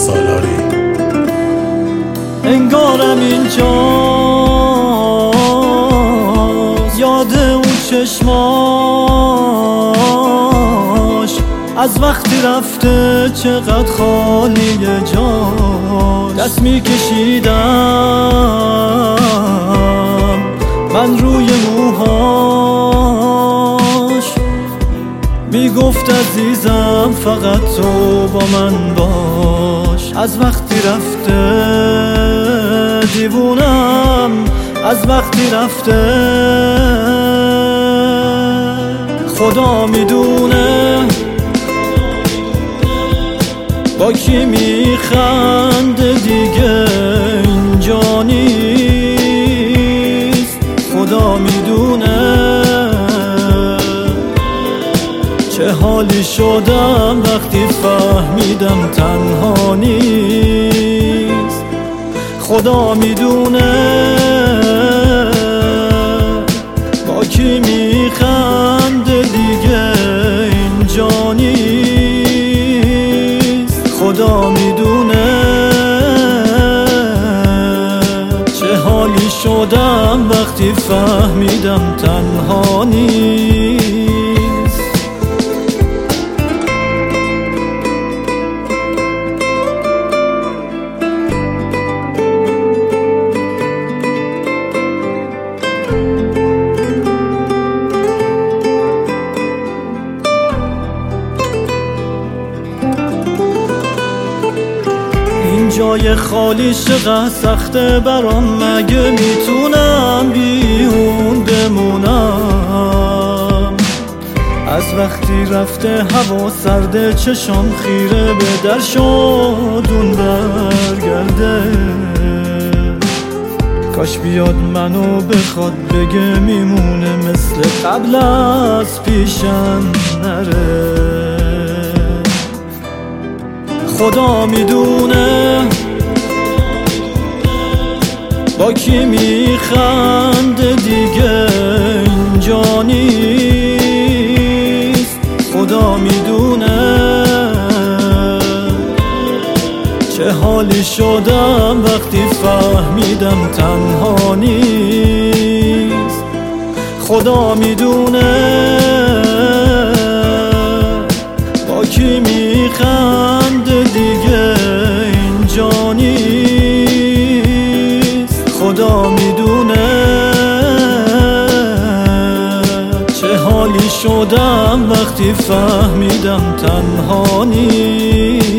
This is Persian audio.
سالاری. انگارم اینجاست، یاد اون چشماش از وقتی رفته چقدر خالی جاش. دست میکشیدم من روی موهاش، میگفت عزیزم فقط تو با من باش. از وقتی رفته دیوونم، از وقتی رفته خدا میدونه با کی میخنده دیگه اینجا نیست. خدا میدونه چه حالی شدم وقتی فهمیدم تنها نیست. خدا میدونه با کی میخنده دیگه اینجا نیست. خدا میدونه چه حالی شدم وقتی فهمیدم تنها نیست. جای خالی چقدر سخته برام، مگه میتونم بیهون بمونم؟ از وقتی رفته هوا سرده، چشام خیره به در شد اون برگرده. کاش بیاد منو بخواد بگه میمونه مثل قبل از پیشم نره. خدا میدونه با کی میخنده دیگه اینجا نیست. خدا میدونه چه حالی شدم وقتی فهمیدم تنها نیست. خدا میدونه با کی میخنده دیگه اینجا نیست. خدا میدونه چه حالی شدم وقتی فهمیدم تنها نیست.